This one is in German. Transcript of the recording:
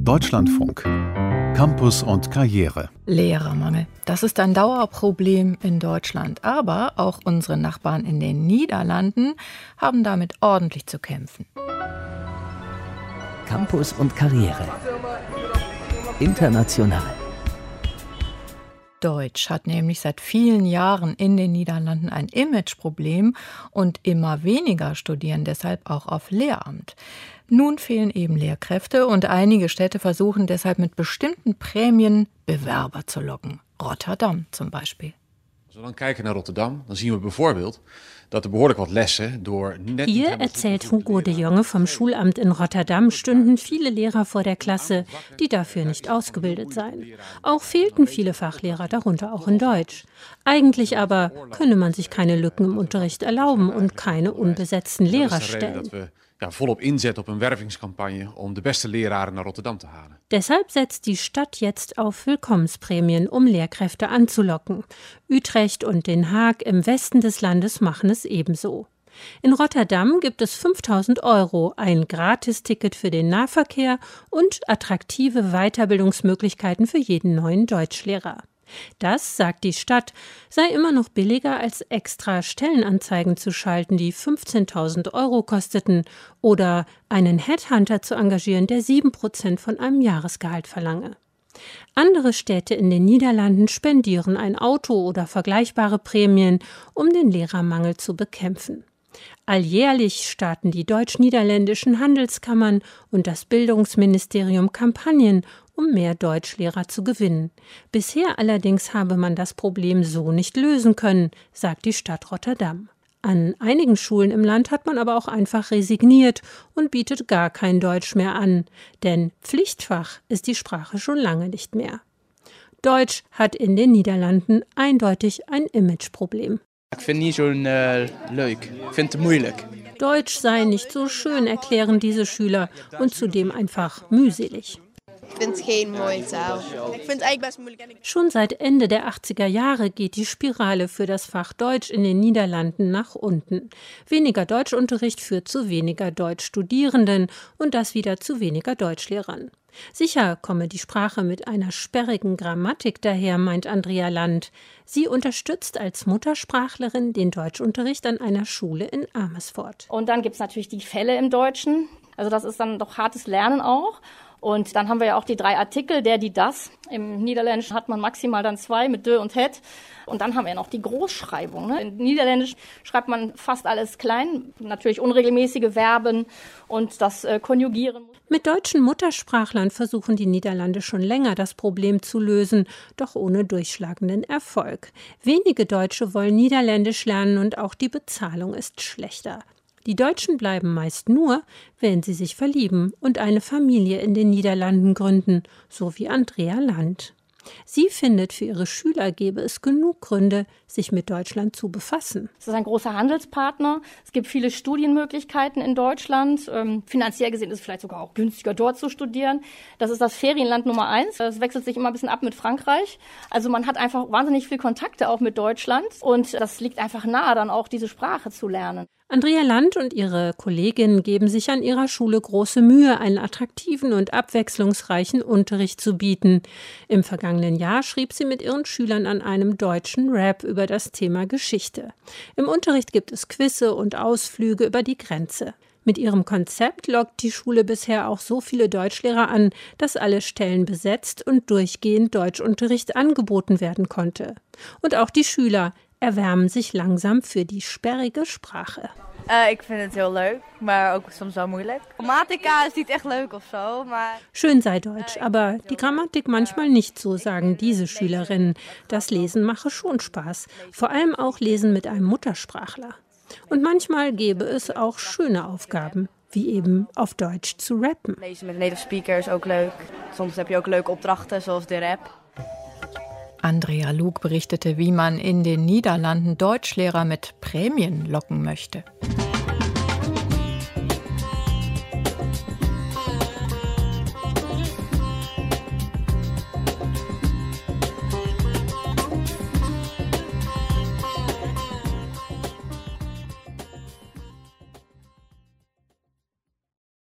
Deutschlandfunk. Campus und Karriere. Lehrermangel. Das ist ein Dauerproblem in Deutschland. Aber auch unsere Nachbarn in den Niederlanden haben damit ordentlich zu kämpfen. Campus und Karriere. International. Deutsch hat nämlich seit vielen Jahren in den Niederlanden ein Imageproblem und immer weniger studieren deshalb auch auf Lehramt. Nun fehlen eben Lehrkräfte und einige Städte versuchen deshalb mit bestimmten Prämien Bewerber zu locken. Rotterdam zum Beispiel. Als we dan kijken naar Rotterdam, dan zien we bijvoorbeeld dat er behoorlijk wat lessen door net. Hier erzählt Hugo de Jonge vom Schulamt in Rotterdam, stünden viele Lehrer vor der Klasse, die dafür nicht ausgebildet seien. Auch fehlten viele Fachlehrer, darunter auch in Deutsch. Eigentlich aber könne man sich keine Lücken im Unterricht erlauben und keine unbesetzten Lehrer stellen. Volop inzet op een wervingscampagne om de beste leraren naar Rotterdam te halen. Deshalb setzt die Stadt jetzt auf Willkommensprämien, um Lehrkräfte anzulocken. Utrecht und Den Haag im Westen des Landes machen es ebenso. In Rotterdam gibt es 5.000 €, ein Gratisticket für den Nahverkehr und attraktive Weiterbildungsmöglichkeiten für jeden neuen Deutschlehrer. Das, sagt die Stadt, sei immer noch billiger als extra Stellenanzeigen zu schalten, die 15.000 € kosteten, oder einen Headhunter zu engagieren, der 7% von einem Jahresgehalt verlange. Andere Städte in den Niederlanden spendieren ein Auto oder vergleichbare Prämien, um den Lehrermangel zu bekämpfen. Alljährlich starten die deutsch-niederländischen Handelskammern und das Bildungsministerium Kampagnen, um mehr Deutschlehrer zu gewinnen. Bisher allerdings habe man das Problem so nicht lösen können, sagt die Stadt Rotterdam. An einigen Schulen im Land hat man aber auch einfach resigniert und bietet gar kein Deutsch mehr an, denn Pflichtfach ist die Sprache schon lange nicht mehr. Deutsch hat in den Niederlanden eindeutig ein Imageproblem. Ich finde nicht so leuk. Ich finde es moeilijk. Deutsch sei nicht so schön, erklären diese Schüler, und zudem einfach mühselig. Ich finde es keine mooie Taal. Ich finde es eigentlich best moeilijk. Schon seit Ende der 80er Jahre geht die Spirale für das Fach Deutsch in den Niederlanden nach unten. Weniger Deutschunterricht führt zu weniger Deutschstudierenden und das wieder zu weniger Deutschlehrern. Sicher komme die Sprache mit einer sperrigen Grammatik daher, meint Andrea Land. Sie unterstützt als Muttersprachlerin den Deutschunterricht an einer Schule in Amersfoort. Und dann gibt es natürlich die Fälle im Deutschen. Also das ist dann doch hartes Lernen auch. Und dann haben wir ja auch die 3 Artikel, der, die, das. Im Niederländischen hat man maximal dann 2 mit de und het. Und dann haben wir noch die Großschreibung. Ne? In Niederländisch schreibt man fast alles klein, natürlich unregelmäßige Verben und das Konjugieren. Mit deutschen Muttersprachlern versuchen die Niederlande schon länger, das Problem zu lösen, doch ohne durchschlagenden Erfolg. Wenige Deutsche wollen Niederländisch lernen und auch die Bezahlung ist schlechter. Die Deutschen bleiben meist nur, wenn sie sich verlieben und eine Familie in den Niederlanden gründen, so wie Andrea Land. Sie findet, für ihre Schüler gäbe es genug Gründe, sich mit Deutschland zu befassen. Es ist ein großer Handelspartner. Es gibt viele Studienmöglichkeiten in Deutschland. Finanziell gesehen ist es vielleicht sogar auch günstiger, dort zu studieren. Das ist das Ferienland Nummer 1. Es wechselt sich immer ein bisschen ab mit Frankreich. Also man hat einfach wahnsinnig viel Kontakte auch mit Deutschland. Und das liegt einfach nahe, dann auch diese Sprache zu lernen. Andrea Land und ihre Kolleginnen geben sich an ihrer Schule große Mühe, einen attraktiven und abwechslungsreichen Unterricht zu bieten. Im vergangenen Jahr schrieb sie mit ihren Schülern an einem deutschen Rap über das Thema Geschichte. Im Unterricht gibt es Quizze und Ausflüge über die Grenze. Mit ihrem Konzept lockt die Schule bisher auch so viele Deutschlehrer an, dass alle Stellen besetzt und durchgehend Deutschunterricht angeboten werden konnte. Und auch die Schüler erwärmen sich langsam für die sperrige Sprache. Ik vind het heel leuk, maar ook soms wel moeilijk. Grammatica is niet echt leuk of so, maar... Schön sei Deutsch, aber die Grammatik manchmal nicht so, sagen diese Schülerinnen. Das Lesen mache schon Spaß, vor allem auch Lesen mit einem Muttersprachler. Und manchmal gäbe es auch schöne Aufgaben, wie eben auf Deutsch zu rappen. Lezen met native speaker is ook leuk. Soms heb je ook leuke opdrachten, zoals de rap. Andrea Lug berichtete, wie man in den Niederlanden Deutschlehrer mit Prämien locken möchte.